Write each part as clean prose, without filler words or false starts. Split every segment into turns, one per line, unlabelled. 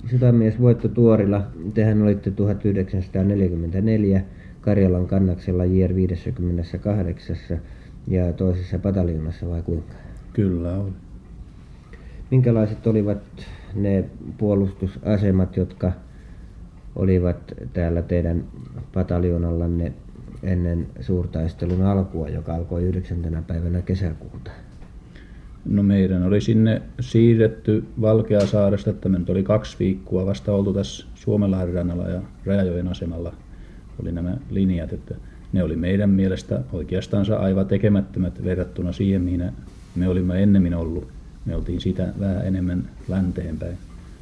sotamies Voitto Tuorila, tehän olitte 1944 Karjalan kannaksella JR 58 ja toisessa pataljoonassa vai kuinka?
Kyllä oli.
Minkälaiset olivat ne puolustusasemat, jotka olivat täällä teidän pataljoonallanne ennen suurtaistelun alkua, joka alkoi 9. päivänä kesäkuuta?
No meidän oli sinne siirretty Valkeasaaresta, että me nyt oli 2 viikkoa vasta oltu tässä Suomenlahden rannalla ja Rajajoen asemalla oli nämä linjat, että ne oli meidän mielestä oikeastaan aivan tekemättömät verrattuna siihen, mihin me olimme ennemmin ollut. Me oltiin sitä vähän enemmän länteenpäin.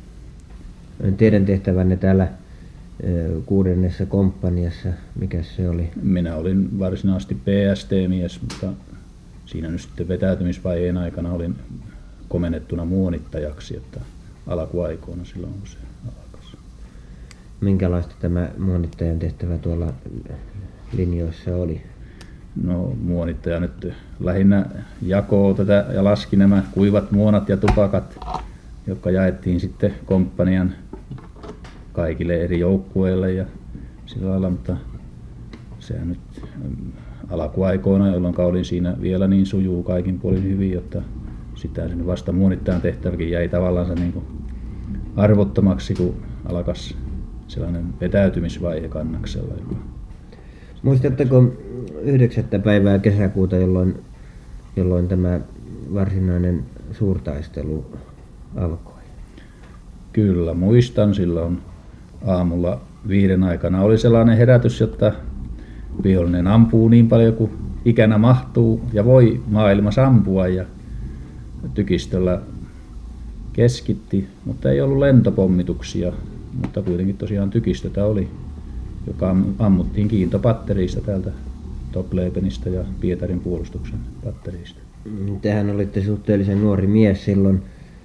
Teidän tehtävänne täällä 6. komppaniassa, mikä se oli?
Minä olin varsinaisesti PST-mies, mutta siinä nyt sitten vetäytymisvaiheen aikana olin komennettuna muonittajaksi, että alkuaikoina silloin kun se alkoi.
Minkälaista tämä muonittajan tehtävä tuolla linjoissa oli?
No muonittaja nyt lähinnä jakoo tätä ja laski nämä kuivat muonat ja tupakat, jotka jaettiin sitten komppanian kaikille eri joukkueille ja sillä lailla, mutta sehän nyt alkuaikoina, jolloin olin siinä vielä niin sujuu kaikin puolin hyvin, jotta sitä sen vasta muonittajan tehtäväkin jäi tavallaan niin kuin arvottomaksi, kun alkas sellainen vetäytymisvaihe kannaksella.
Muistatteko 9. päivää kesäkuuta, jolloin tämä varsinainen suurtaistelu alkoi?
Kyllä, muistan silloin aamulla 5 aikana oli sellainen herätys, jotta vihollinen ampuu niin paljon kuin ikänä mahtuu ja voi maailmassa ampua ja tykistöllä keskitti, mutta ei ollut lentopommituksia, mutta kuitenkin tosiaan tykistötä oli, joka ammuttiin kiintopatteriista täältä Toplepenistä ja Pietarin puolustuksen patteriista.
Tehän olitte suhteellisen nuori mies silloin.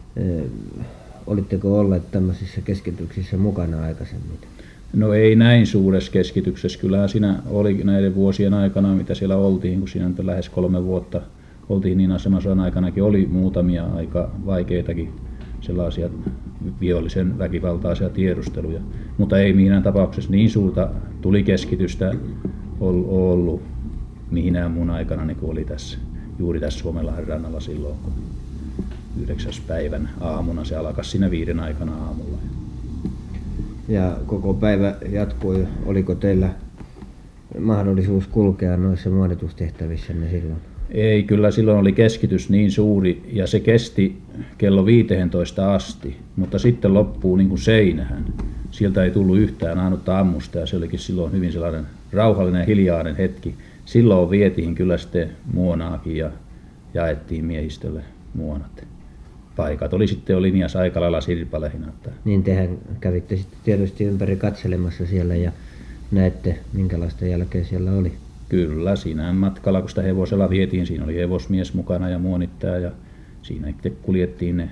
Olitteko olleet tämmöisissä keskityksissä mukana aikaisemmin?
No ei näin suuressa keskityksessä. Kyllähän siinä oli näiden vuosien aikana, mitä siellä oltiin, kun siinä nyt lähes 3 vuotta oltiin, niin asemasodan aikanakin oli muutamia aika vaikeitakin sellaisia vihollisen väkivaltaisia tiedusteluja. Mutta ei mihinään tapauksessa niin suurta tulikeskitystä ollut mihinään mun aikana, niin kuin oli tässä, juuri tässä Suomenlahden rannalla silloin, kun 9. päivän aamuna se alkoi siinä 5 aikana aamulla.
Ja koko päivä jatkui. Oliko teillä mahdollisuus kulkea noissa muonitustehtävissänne silloin?
Ei, kyllä silloin oli keskitys niin suuri ja se kesti kello 15 asti, mutta sitten loppuu niin kuin seinähän. Sieltä ei tullut yhtään ainutta ammusta ja se olikin silloin hyvin sellainen rauhallinen ja hiljainen hetki. Silloin vietiin kyllä sitten muonaakin ja jaettiin miehistölle muonat. Paikat oli sitten jo linjassa aika lailla sirpaleina.
Niin tehän kävitte sitten tietysti ympäri katselemassa siellä ja näette minkälaista jälkeä siellä oli.
Kyllä, siinä matkalla kun sitä hevosella vietiin, siinä oli hevosmies mukana ja muonittaja ja siinä itse kuljettiin ne.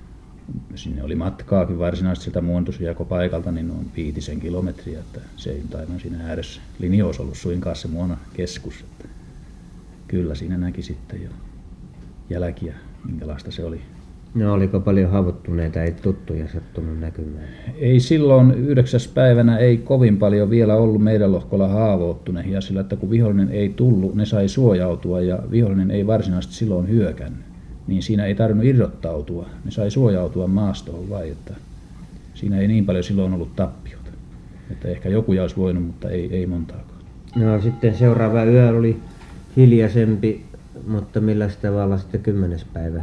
Sinne oli matkaakin varsinaisesti sieltä muonitusjakopaikalta niin noin 5 kilometriä, että se ei aivan siinä ääressä linjoissa ollut suinkaan se muona keskus. Että kyllä siinä näki sitten jo jälkiä, minkälaista se oli.
No oliko paljon haavoittuneita, ei tuttuja sattunut näkymään?
Ei silloin 9. päivänä ei kovin paljon vielä ollut meidän lohkolla haavoittuneita, sillä että kun vihollinen ei tullut, ne sai suojautua ja vihollinen ei varsinaisesti silloin hyökännyt. Niin siinä ei tarvinnut irrottautua, ne sai suojautua maastoon vai, että siinä ei niin paljon silloin ollut tappiota. Että ehkä joku olisi voinut, mutta ei montaakaan.
No sitten seuraava yö oli hiljaisempi, mutta millä tavalla sitten 10. päivä?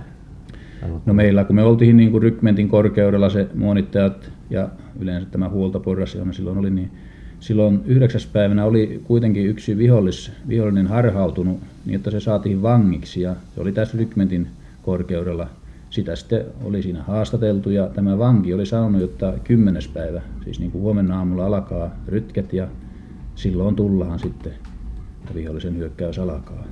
No meillä, kun me oltiin niin kuin rykmentin korkeudella se muonittajat ja yleensä tämä huoltoporras, johon silloin oli, niin silloin 9. päivänä oli kuitenkin yksi vihollinen harhautunut niin, että se saatiin vangiksi ja se oli tässä rykmentin korkeudella. Sitä sitten oli siinä haastateltu ja tämä vanki oli sanonut, että 10. päivä, siis niin kuin huomenna aamulla alkaa rytket ja silloin tullaan sitten, että vihollisen hyökkäys alkaa.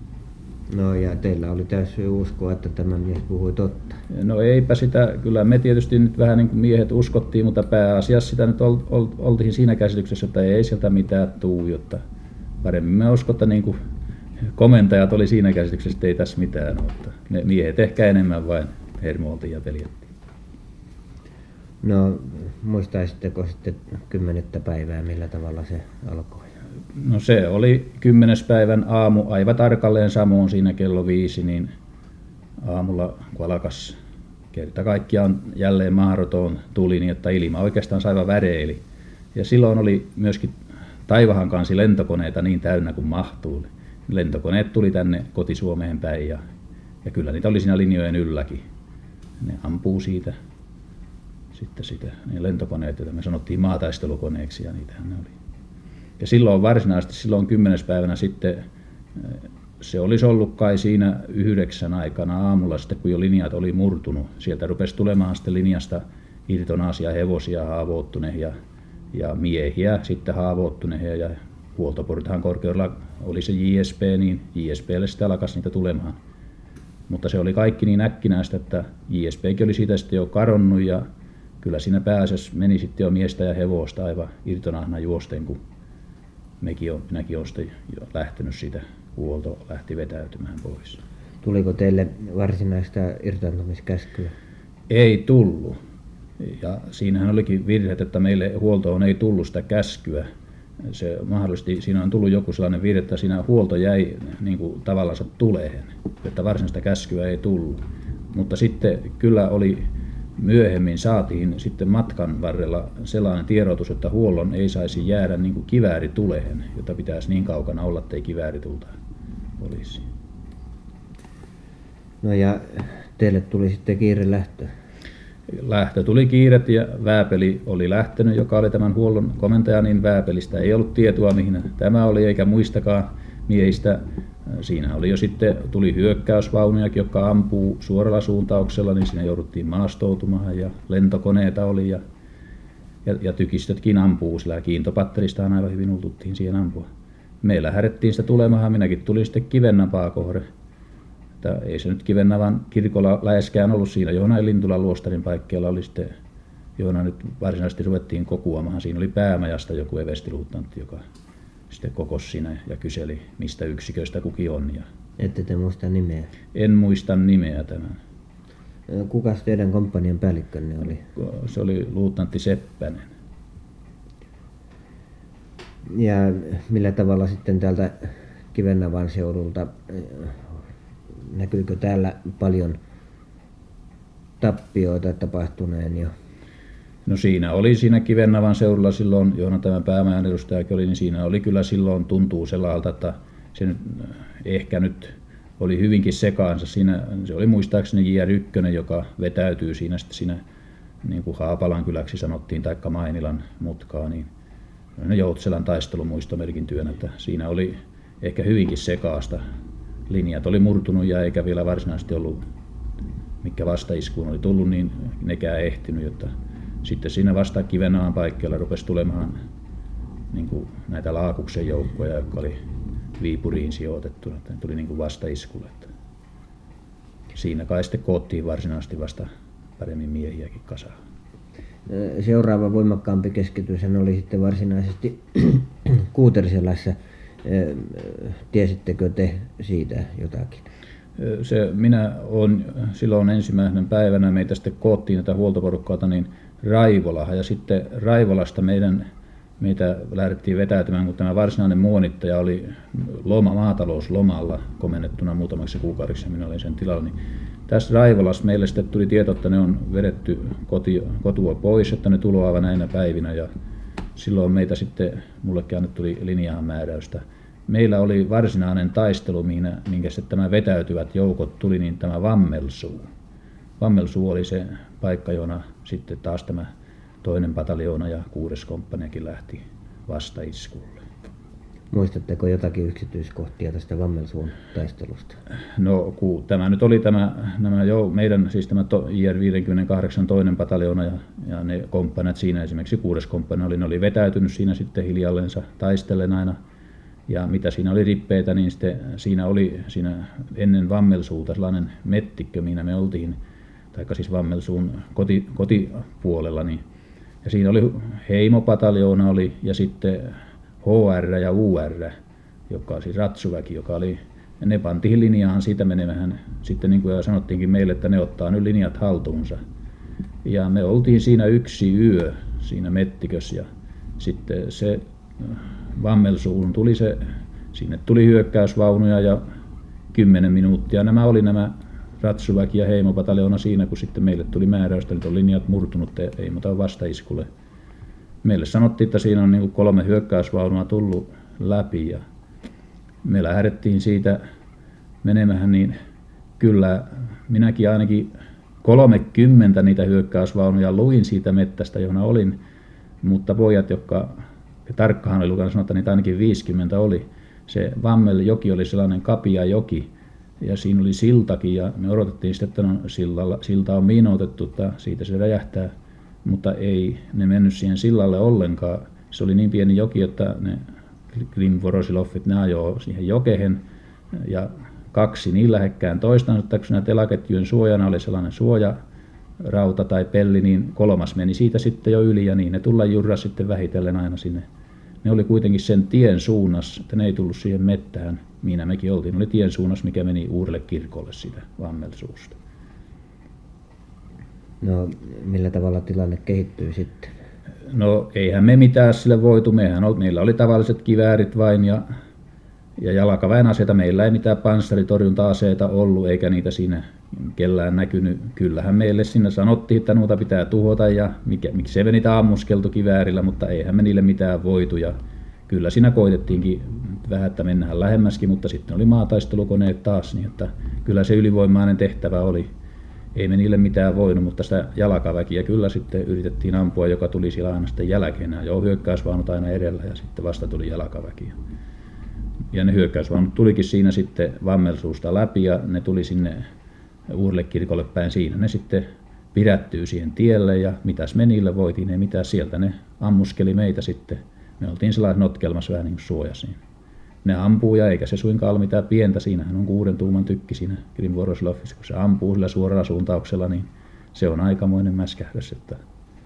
No ja teillä oli täysin uskoa, että tämä mies puhui totta.
No eipä sitä, kyllä me tietysti nyt vähän niin kuin miehet uskottiin, mutta pääasiassa sitä nyt oltiin siinä käsityksessä, että ei sieltä mitään tuu, jotta paremmin me uskottiin niin kuin komentajat oli siinä käsityksessä, että ei tässä mitään ole. Ne miehet ehkä enemmän vain hermoiltiin ja peljättiin.
No Muistaisitteko sitten 10. päivää, millä tavalla se alkoi?
No se oli 10. päivän aamu aivan tarkalleen samoin siinä kello 5, niin aamulla kun alkas kerta kaikkiaan jälleen mahdoton tuli, niin että ilma oikeastaan aivan väreili. Ja silloin oli myöskin taivahan kansi lentokoneita niin täynnä kuin mahtuu. Lentokoneet tuli tänne koti-Suomeen päin ja kyllä niitä oli siinä linjojen ylläkin. Ne ampuu siitä sitten sitä, ne lentokoneet, joita me sanottiin maataistelukoneeksi, ja niitähän ne oli. Ja silloin varsinaisesti, silloin 10. päivänä sitten, se olisi ollut kai siinä 9 aikana aamulla sitten, kun jo linjat oli murtunut. Sieltä rupesi tulemaan sitten linjasta irtonaisia hevosia haavoittuneita ja miehiä sitten haavoittuneita, ja huoltoportahan korkeudella oli se JSP, niin JSPlle sitten alkaisi niitä tulemaan. Mutta se oli kaikki niin äkkinäistä, että JSPkin oli siitä sitten jo kadonnut, ja kyllä siinä pääasiassa meni sitten jo miestä ja hevosta aivan irtonahna juosten, kun minäkin olen sitten jo lähtenyt siitä, huolto lähti vetäytymään pois.
Tuliko teille varsinaista irtaantumiskäskyä?
Ei tullut. Ja siinähän olikin virhe, että meille huoltoon ei tullut sitä käskyä. Se mahdollisesti, siinä on tullut joku sellainen virhe, että siinä huolto jäi niin kuin tavallaan tuleen, että varsinaista käskyä ei tullut. Mutta sitten kyllä oli myöhemmin saatiin sitten matkan varrella sellainen tiedotus, että huollon ei saisi jäädä niin kuin kivääri tuleen, jota pitäisi niin kaukana olla, ettei kivääritulta olisi.
No ja teille tuli sitten kiire lähtö?
Lähtö tuli kiiret ja Vääpeli oli lähtenyt, joka oli tämän huollon komentaja, niin Vääpelistä ei ollut tietoa mihin tämä oli eikä muistakaan miehistä. Siinä oli jo sitten, tuli hyökkäysvaunujakin, jotka ampuu suoralla suuntauksella, niin siinä jouduttiin maastoutumaan ja lentokoneita oli ja tykistötkin ampuu, sillä kiintopatteristahan aivan hyvin ultuttiin siihen ampua. Me lähdettiin sitä tulemaan, minäkin tulin sitten Kivennapaa kohde. Että ei se nyt Kivennavan kirkolla läheskään ollut siinä, johon Lintulan luostarin paikkeilla oli sitten, johon nyt varsinaisesti ruvettiin kokoamaan. Siinä oli päämajasta joku everstiluutnantti, joka sitten kokosi siinä ja kyseli, mistä yksiköistä kukin on. Ja
ette te muista nimeä?
En muista nimeä tämän.
Kukas teidän komppanian päällikkönne oli?
Se oli luutnantti Seppänen.
Ja millä tavalla sitten täältä Kivennavan seudulta, näkyykö täällä paljon tappioita tapahtuneen jo?
No siinä oli siinä Kivennavan seudulla silloin, johon tämä päämajan edustajakin oli, niin siinä oli kyllä silloin tuntuu sellaiselta, että se nyt, ehkä nyt oli hyvinkin sekaansa. Siinä, se oli muistaakseni JR1, joka vetäytyy siinä sitten siinä, niin kuin Haapalan kyläksi sanottiin, taikka Mainilan mutkaa, niin Joutselan taistelumuistomerkin työnä, että siinä oli ehkä hyvinkin sekaasta. Linjat oli murtunut ja eikä vielä varsinaisesti ollut, mikä vastaiskuun oli tullut, niin nekään ehtinyt, jotta sitten siinä vasta Kivennavan paikkeilla rupesi tulemaan niin kuin näitä Laakuksen joukkoja, jotka oli Viipuriin sijoitettuna, että tuli niin kuin vastaiskulle. Siinä kai sitten koottiin varsinaisesti vasta paremmin miehiäkin kasaan.
Seuraava voimakkaampi keskitys oli sitten varsinaisesti Kuuterselässä. Tiesittekö te siitä jotakin?
Minä olen silloin ensimmäisenä päivänä, meitä sitten koottiin tätä huoltoporukkaata niin Raivolahan, ja sitten Raivolasta meitä lähdettiin vetäytymään, kun tämä varsinainen muonittaja oli maatalouslomalla komennettuna muutamaksi kuukaudeksi, minä olin sen tilalla. Niin tässä Raivolassa meille sitten tuli tieto, että ne on vedetty kotua pois, että ne tuloavat näinä päivinä, ja silloin meitä sitten, mullekin annettu tuli linjaan määräystä. Meillä oli varsinainen taistelu, minkä sitten tämä vetäytyvät joukot tuli, niin tämä Vammelsuu. Vammelsuu oli se paikka, jona sitten taas tämä 2. pataljoona ja 6. komppaniakin lähti vastaiskulle.
Muistatteko jotakin yksityiskohtia tästä Vammelsuun taistelusta?
No tämä nyt oli meidän, siis tämä JR58 2. pataljoona ja ne komppaniat siinä, esimerkiksi 6. komppania ne oli vetäytynyt siinä sitten hiljallensa taistellen aina. Ja mitä siinä oli rippeitä, niin sitten siinä oli ennen Vammelsuuta sellainen mettikkö, missä me oltiin, taikka siis Vammelsuun kotipuolella. Niin, ja siinä oli heimopataljoona oli ja sitten HR ja UR, joka siis ratsuväki, joka oli, ja ne pantiin linjaan siitä menemään, sitten niin kuin sanottiinkin meille, että ne ottaa nyt linjat haltuunsa. Ja me oltiin siinä yksi yö siinä mettikössä ja sitten se Vammelsuuhun tuli sinne tuli hyökkäysvaunuja ja 10 minuuttia nämä ratsuväki ja heimopataljona siinä, kun sitten meille tuli määräystä, että on linjat murtunut, ei muuta vastaiskulle. Meille sanottiin, että siinä on niin kuin 3 hyökkäysvaunua tullut läpi ja me lähdettiin siitä menemään, niin kyllä minäkin ainakin 30 niitä hyökkäysvaunuja luin siitä mettästä, johon olin, mutta pojat, jotka tarkkaan oli lukenut, sanoa, että niitä ainakin 50 oli. Se Vammeljoki oli sellainen kapea joki ja siinä oli siltakin ja me odotettiin sitten, että silta on miinoitettu, että siitä se räjähtää, mutta ei ne mennyt siihen sillalle ollenkaan. Se oli niin pieni joki, että ne Krim-Vorosilovit, ne ajoi siihen jokehen ja 2 niin lähekkään toistansa, että kun siinä telaketjujen suojana oli sellainen suojarauta tai pelli, niin 3. meni siitä sitten jo yli ja niin ne tulla jurra sitten vähitellen aina sinne. Ne oli kuitenkin sen tien suunnassa, että ne ei tullut siihen mettään, missä mekin oltiin. Ne oli tien suunnassa, mikä meni Uudelle kirkolle siitä Vammelsuusta.
No, millä tavalla tilanne kehittyy sitten?
No, eihän me mitään sille voitu. Meillä oli tavalliset kiväärit vain ja jalkaväen aseita. Meillä ei mitään panssaritorjunta-aseita ollut, eikä niitä siinä kellään näkynyt. Kyllähän meille sinne sanottiin, että noita pitää tuhota ja miksi me niitä ammuskeltu kiväärillä, mutta eihän me niille mitään voitu. Ja kyllä siinä koitettiinkin vähän, että mennään lähemmäskin, mutta sitten oli maataistelukoneet taas, niin että kyllä se ylivoimainen tehtävä oli. Ei me niille mitään voinut, mutta sitä jalkaväkiä kyllä sitten yritettiin ampua, joka tuli siellä aina sitten jälkeen. Jo hyökkäysvaunut aina edellä ja sitten vasta tuli jalkaväkiä. Ja ne hyökkäysvaunut tulikin siinä sitten Vammelsuusta läpi ja ne tuli sinne Uudelle kirkolle päin. Siinä ne sitten pidättyy siihen tielle ja mitäs me niille voitiin, ei mitään, sieltä ne ammuskeli meitä sitten. Me oltiin sellainen notkelmassa vähän niin kuin suojassa. Ne ampuu ja eikä se suinkaan ole mitään pientä, siinähän on 6 tuuman tykki siinä Krim-Voroslovissa, kun se ampuu sillä suoralla suuntauksella, niin se on aikamoinen mäskähdys. Että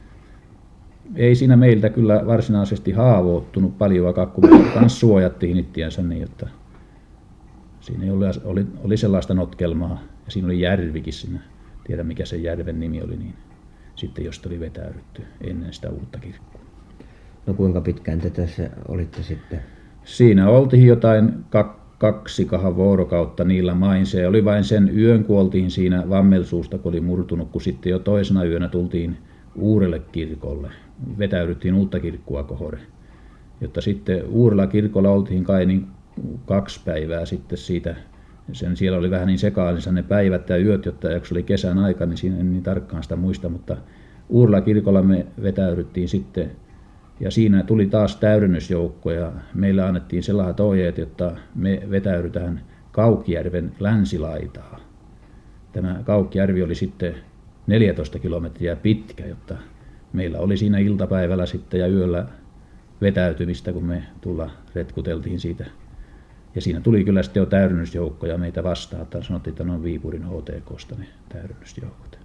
ei siinä meiltä kyllä varsinaisesti haavoittunut paljoakaan, kun me kanssa suojattiin ittiänsä niin, että siinä oli sellaista notkelmaa ja siinä oli järvikin siinä, tiedä mikä sen järven nimi oli, niin sitten josta oli vetäydytty ennen sitä uutta kirkkoa.
No kuinka pitkään te tässä olitte sitten?
Siinä oltiin jotain 2 vuorokautta niillä main. Se oli vain sen yön, kun oltiin siinä Vammelsuusta, kun oli murtunut, kun sitten jo toisena yönä tultiin Uudelle kirkolle. Vetäydyttiin uutta kirkkoa kohore. Jotta sitten Uudella kirkolla oltiin kai niin 2 päivää sitten siitä. Siellä oli vähän niin sekaalissa ne päivät ja yöt, jotta jos oli kesän aika, niin siinä en niin tarkkaan sitä muista, mutta Uudella kirkolla me vetäydyttiin sitten. Ja siinä tuli taas täydennysjoukko ja meillä annettiin sellaiset ohjeet, jotta me vetäydytään Kaukkijärven länsilaitaa. Tämä Kaukkijärvi oli sitten 14 kilometriä pitkä, jotta meillä oli siinä iltapäivällä sitten ja yöllä vetäytymistä, kun me retkuteltiin siitä. Ja siinä tuli kyllä sitten jo täydennysjoukkoja meitä vastaan, että sanottiin, että ne on Viipurin HTK:sta ne täydennysjoukot.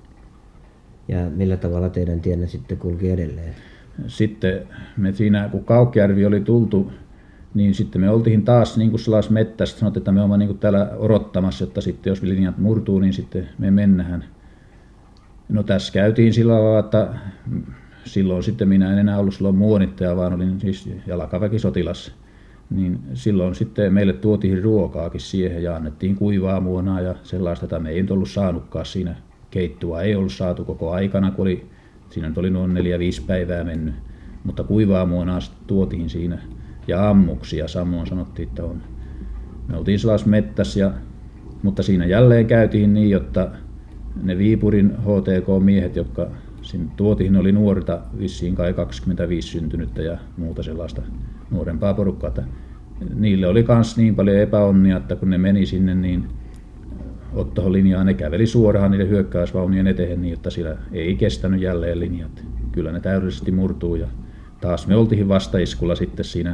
Ja millä tavalla teidän tienne sitten kulki edelleen?
Sitten me siinä, kun Kaukkijärvi oli tultu, niin sitten me oltiin taas niin kuin sellaisessa mettässä, sanottiin, että me olemme niin kuin täällä odottamassa, että sitten jos linjat murtuu, niin sitten me mennään. No tässä käytiin sillä lailla, että silloin sitten minä en enää ollut silloin muonittaja, vaan olin siis jalkaväkisotilas. Niin silloin sitten meille tuotiin ruokaakin siihen ja annettiin kuivaa muonaa ja sellaista, että me ei ollut saanutkaan siinä keittoa. Ei ollut saatu koko aikana, kun siinä nyt oli noin 4-5 päivää mennyt, mutta kuivaa muonaa tuotiin siinä ja ammuksia samoin sanottiin, että on. Me oltiin sellaisessa mettässä, mutta siinä jälleen käytiin niin, jotta ne Viipurin HTK-miehet, jotka sinne tuotiin, oli nuorta, vissiin kai 25 syntynyttä ja muuta sellaista nuorempaa porukkaa, että niille oli myös niin paljon epäonnia, että kun ne meni sinne, niin Ottohon linjaan ne käveli suoraan niiden hyökkäysvaunien eteen niin, että siellä ei kestänyt jälleen linjat. Kyllä ne täydellisesti murtuu ja taas me oltiin vastaiskulla sitten siinä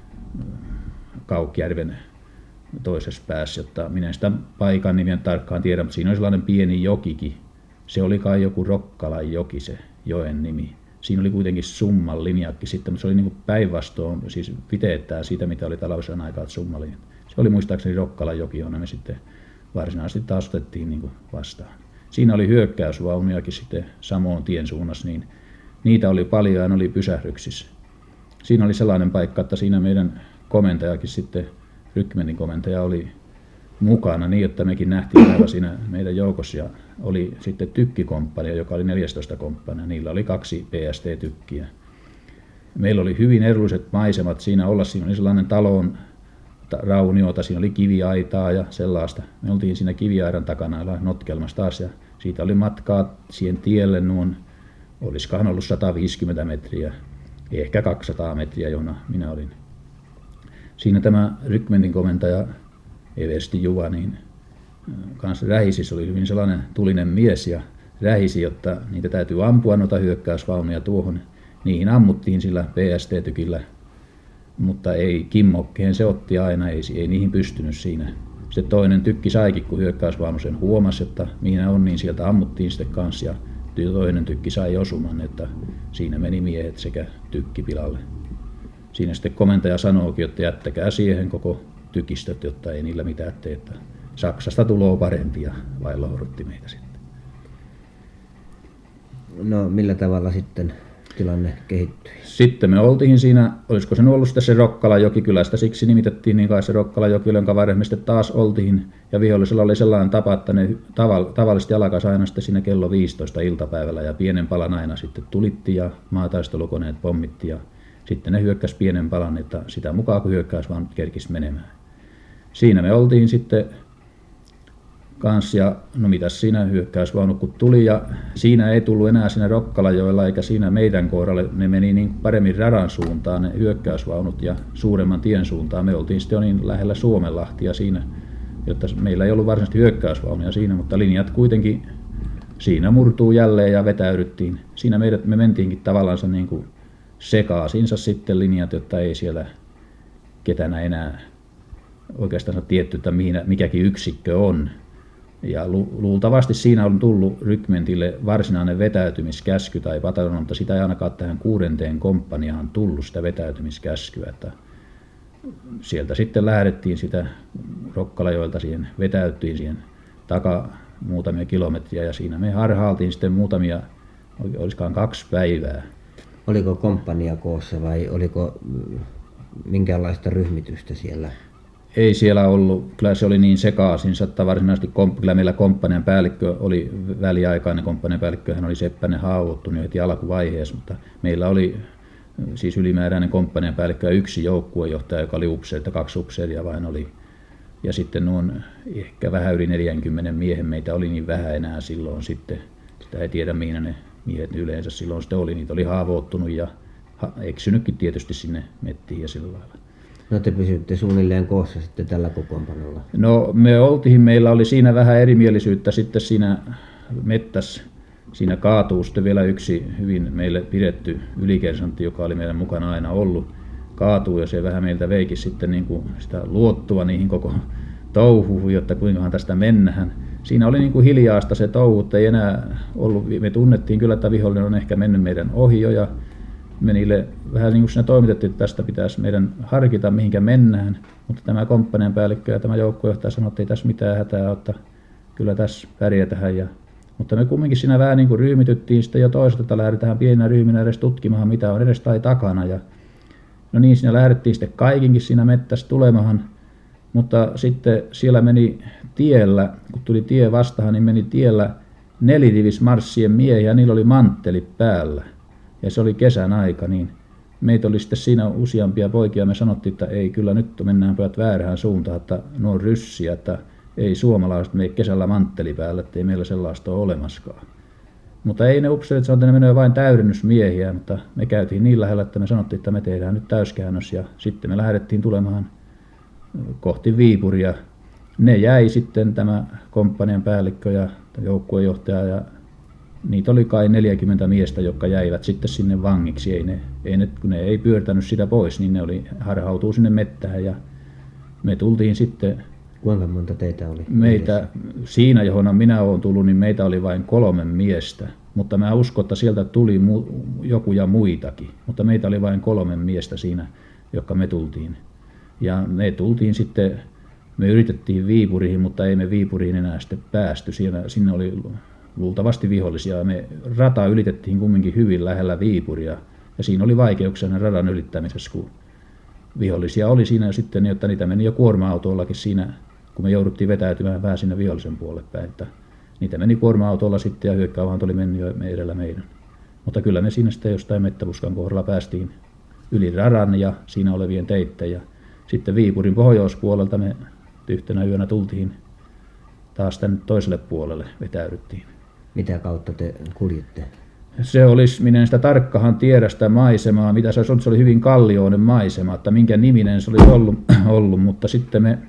Kaukkijärven toisessa päässä, jotta minä en sitä paikan nimiä tarkkaan tiedä, mutta siinä oli sellainen pieni jokikin. Se oli kai joku Rokkalan joki se joen nimi. Siinä oli kuitenkin Summan linjakin sitten, mutta se oli niin kuin päinvastoin, siis piteettää siitä, mitä oli talvisen aikaa Summalinjat. Se oli muistaakseni Rokkalan joki, jonne me sitten varsinaisesti taas otettiin niin kuin vastaan. Siinä oli hyökkäysvaunujakin sitten samoin tien suunnassa, niin niitä oli paljon ja ne oli pysähdyksissä. Siinä oli sellainen paikka, että siinä meidän komentajakin sitten, rykmentin komentaja oli mukana niin, että mekin nähtiin aivan siinä meidän joukossa ja oli sitten tykkikomppania, joka oli 14 komppania. Niillä oli 2 PST-tykkiä. Meillä oli hyvin erilaiset maisemat siinä olla. Siinä oli sellainen talon rauniota, siinä oli kiviaitaa ja sellaista. Me oltiin siinä kiviaidan takana notkelmassa taas ja siitä oli matkaa siihen tielle olisikohan ollut 150 metriä, ehkä 200 metriä, jona minä olin. Siinä tämä rykmentin komentaja Eversti Juva niin kanssa rähisi, se oli hyvin sellainen tulinen mies ja rähisi, jotta niitä täytyy ampua noita hyökkäysvaunuja tuohon. Niihin ammuttiin sillä PST-tykillä, mutta ei kimmokkeen se otti aina, ei niihin pystynyt siinä. Sitten toinen tykki saikin, kun hyökkäysvaunu sen huomasi, että mihin on, niin sieltä ammuttiin sitten kanssa ja toinen tykki sai osuman, että siinä meni miehet sekä tykki pilalle. Siinä sitten komentaja sanookin, että jättäkää siihen koko tykistöt, jotta ei niillä mitään tee, että Saksasta tulee parempia, vai lohdutti meitä sitten.
No millä tavalla sitten tilanne kehittyi?
Sitten me oltiin siinä, olisiko se ollut sitten se Rokkalajoki, kyllä sitä siksi nimitettiin niin kai se Rokkalajoki, jonka varrella me sitten taas oltiin. Ja vihollisella oli sellainen tapa, että ne tavallisesti alkaisi aina sitten siinä kello 15 iltapäivällä ja pienen palan aina sitten tulitti ja maataistelukoneet pommitti ja sitten ne hyökkäsi pienen palan, että sitä mukaan kun hyökkäys vaan kerkisi menemään. Siinä me oltiin sitten kanssa ja no mitäs siinä hyökkäysvaunu kun tuli ja siinä ei tullut enää siinä Rokkalajoella eikä siinä meidän kohdalle, ne meni niin paremmin radan suuntaan ne hyökkäysvaunut ja suuremman tien suuntaan. Me oltiin sitten jo niin lähellä Suomenlahtia siinä, jotta meillä ei ollut varsinaisesti hyökkäysvaunuja siinä, mutta linjat kuitenkin siinä murtuu jälleen ja vetäydyttiin. Siinä me mentiinkin tavallaan niin kuin sekaisinsa sitten linjat, jotta ei siellä ketänä enää oikeastaan tietty, että mikäkin yksikkö on. Ja luultavasti siinä on tullut rykmentille varsinainen vetäytymiskäsky tai pataljona, mutta sitä ei ainakaan tähän 6. komppaniaan tullut sitä vetäytymiskäskyä. Että sieltä sitten lähdettiin sitä Rokkalajoelta siihen, vetäyttiin siihen muutamia kilometriä ja siinä me harhailtiin sitten muutamia, olisikohan 2 päivää.
Oliko komppania koossa vai oliko minkäänlaista ryhmitystä siellä?
Ei siellä ollut, kyllä se oli niin sekaisin, että varsinaisesti kyllä meillä komppanian päällikkö oli väliaikainen komppanian päällikkö, hän oli Seppänen haavoittunut heti alkuvaiheessa, mutta meillä oli siis ylimääräinen komppanian päällikkö ja 1 joukkuejohtaja, joka oli upseeri, 2 upseeria vain oli. Ja sitten ehkä vähän yli 40 miehen meitä oli niin vähän enää silloin sitten, sitä ei tiedä mihin ne miehet yleensä silloin sitten oli, niitä oli haavoittunut ja eksynytkin tietysti sinne mettiin ja sillä lailla.
No te pysytte suunnilleen koossa sitten tällä kokoonpanolla?
No meillä oli siinä vähän erimielisyyttä sitten siinä mettässä. Siinä kaatuu sitten vielä yksi hyvin meille pidetty ylikersantti, joka oli meidän mukana aina ollut. Kaatuu ja se vähän meiltä veikin sitten niin kuin sitä luottua niihin koko touhuun, jotta kuinkahan tästä mennään. Siinä oli niin kuin hiljaasta se touhu, että ei enää ollut, me tunnettiin kyllä, että vihollinen on ehkä mennyt meidän ohi jo ja me niille vähän niin kuin siinä toimitettiin, että tästä pitäisi meidän harkita mihinkä mennään, mutta tämä komppanian päällikkö ja tämä joukkuejohtaja sanoi, että ei tässä mitään hätää, että kyllä tässä pärjätään. Mutta me kumminkin siinä vähän niin kuin ryhmityttiin sitten jo toiselta, että lähdetään pienenä ryhminä edes tutkimaan, mitä on edes tai takana. Ja no niin, siinä lähdettiin sitten kaikinkin siinä mettässä tulemahan, mutta sitten siellä meni tiellä, kun tuli tie vastahan, niin meni tiellä 4-rivismarssien miehiä, niillä oli manttelit päällä. Ja se oli kesän aika, niin meitä oli sitten siinä useampia poikia. Me sanottiin, että ei kyllä nyt mennään pojat väärään suuntaan, että nuo on ryssiä, että ei suomalaiset mene kesällä mantteli päällä, että ei meillä sellaista ole olemaskaan. Mutta ei ne upseerit sanoa, että ne menee vain täydennysmiehiä, mutta me käytiin niin lähellä, että me sanottiin, että me tehdään nyt täyskäännös ja sitten me lähdettiin tulemaan kohti Viipuria. Ne jäi sitten tämä komppanian päällikkö ja joukkuejohtaja ja niitä oli kai 40 miestä, jotka jäivät sitten sinne vangiksi. Kun ne ei pyörtänyt sitä pois, niin ne harhautuu sinne mettään ja me tultiin sitten.
Kuinka monta teitä oli?
Meitä, siinä johon minä olen tullut, niin meitä oli vain 3 miestä, mutta mä uskon, että sieltä tuli joku ja muitakin, mutta meitä oli vain 3 miestä siinä, jotka me tultiin. Ja me tultiin sitten, me yritettiin Viipuriin, mutta ei me Viipuriin enää sitten päästy. Sinne oli luultavasti vihollisia. Me rata ylitettiin kumminkin hyvin lähellä Viipuria ja siinä oli vaikeuksia radan ylittämisessä, kun vihollisia oli siinä sitten, jotta niitä meni jo kuorma-autollakin siinä, kun me jouduttiin vetäytymään vähän sinne vihollisen puolelle päin. Että niitä meni kuorma-autolla sitten ja hyökkäävät oli mennyt jo edellä meidän. Mutta kyllä me siinä sitten jostain Mettäpuskan kohdalla päästiin yli radan ja siinä olevien teitten. Ja sitten Viipurin pohjoispuolelta me yhtenä yönä tultiin taas tänne toiselle puolelle, vetäydyttiin.
Mitä kautta te kuljitte?
Se olisi, minä en sitä tarkkahan tiedä sitä maisemaa, mitä se olisi ollut, se oli hyvin kallioinen maisema, että minkä niminen se olisi ollut, mutta sitten me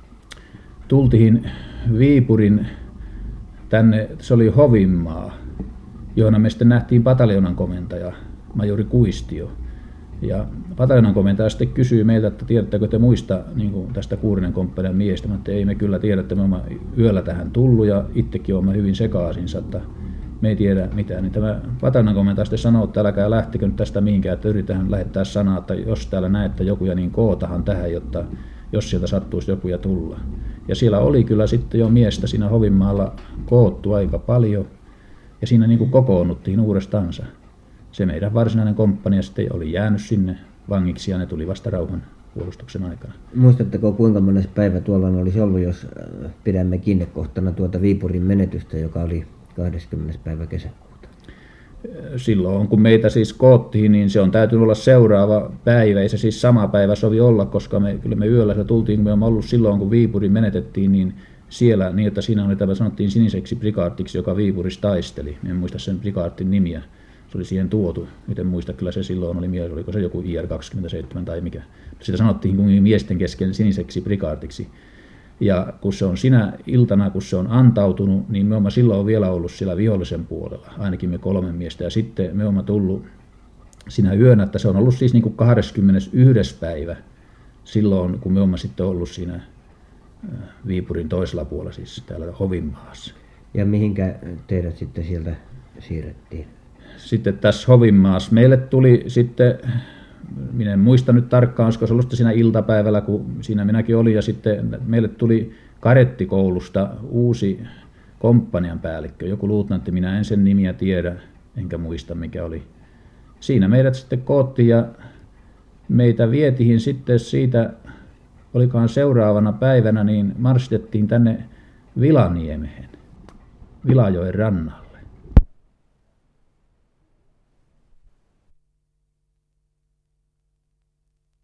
tultiin Viipurin tänne, se oli Hovinmaa, johon me sitten nähtiin pataljonan komentaja, majori Kuistio. Ja pataljonan komentaja sitten kysyi meiltä, että tiedättekö te muista niin kuin tästä 6. komppanian miestä, mutta ei me kyllä tiedä, että me olemme yöllä tähän tullut ja itsekin olemme hyvin sekaisinsa, että me ei tiedä mitään. Niin tämä pataljonan komentaja sitten sanoi, että älkää lähtekö nyt tästä mihinkään, että yritetään lähettää sanaa, että jos täällä näette jokuja, niin kootahan tähän, jotta jos sieltä sattuisi jokuja tulla. Ja siellä oli kyllä sitten jo miestä siinä Hovinmaalla koottu aika paljon ja siinä niin kuin kokoonnuttiin uudestaansa. Se meidän varsinainen komppania sitten oli jäänyt sinne vangiksi ja ne tuli vasta rauhan puolustuksen aikana.
Muistatteko kuinka monessa päivä tuolla olisi ollut, jos pidämme kiinnekohtana tuota Viipurin menetystä, joka oli 20. päivä kesäkuuta?
Silloin kun meitä siis koottiin, niin se on täytynyt olla seuraava päivä. Ei se siis sama päivä sovi olla, koska kyllä me yöllä tultiin, kun me olemme ollut silloin, kun Viipuri menetettiin, niin siellä niin, että siinä oli tämä sanottiin siniseksi prikaartiksi, joka Viipurissa taisteli. En muista sen prikaartin nimiä. Se oli siihen tuotu. Nyt en muista, kyllä se silloin oli mielessä, oliko se joku IR-27 tai mikä. Sitä sanottiin kuin miesten kesken siniseksi prikaartiksi. Ja kun se on sinä iltana, kun se on antautunut, niin me olemme silloin vielä ollut siellä vihollisen puolella, ainakin me 3 miestä. Ja sitten me olemme tullut sinä yönä, että se on ollut siis niin kuin 21. päivä silloin, kun me olemme sitten ollut siinä Viipurin toisella puolella, siis täällä Hovinmaassa.
Ja mihinkä teidät sitten sieltä siirrettiin?
Sitten tässä Hovinmaassa meille tuli sitten, minä en muista nyt tarkkaan, olisiko se ollut siinä iltapäivällä, kun siinä minäkin olin, ja sitten meille tuli kadettikoulusta uusi komppanian päällikkö, joku luutnantti, minä en sen nimiä tiedä, enkä muista mikä oli. Siinä meidät sitten koottiin ja meitä vietiin sitten siitä, olikohan seuraavana päivänä, niin marssitettiin tänne Vilaniemeen, Vilajoen rannalle.